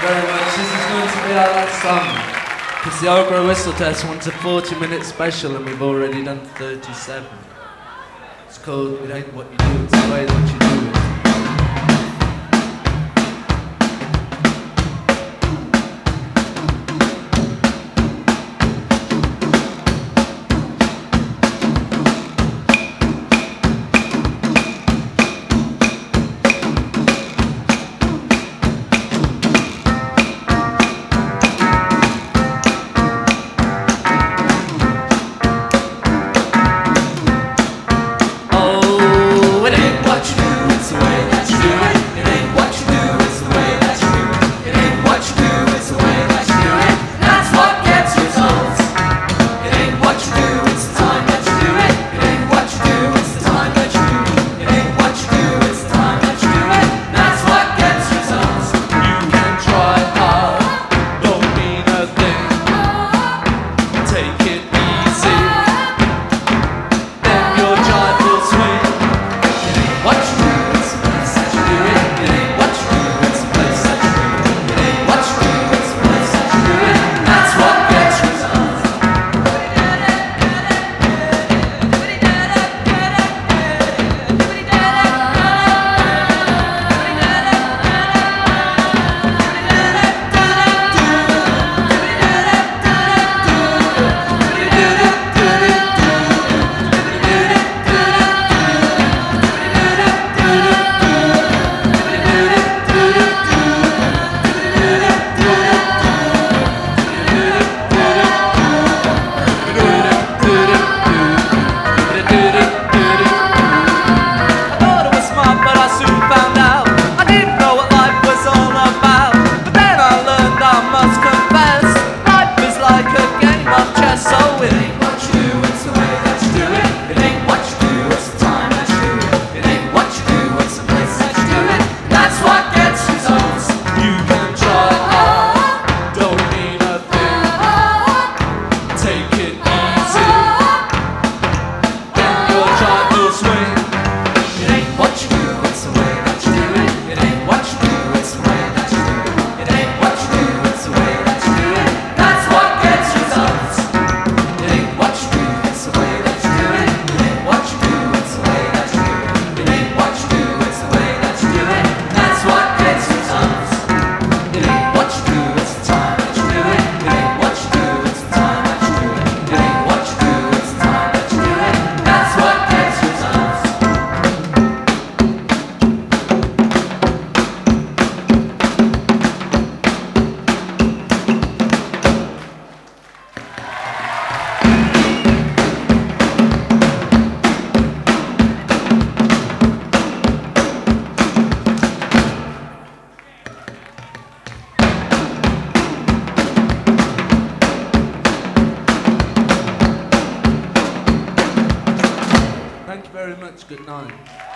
very much. This is going to be our last song. Because the Ogre Whistle Test wants a 40-minute special and we've already done 37. It's called It Ain't What You Do, It's the Way That You Do It. Thank you very much. Good night.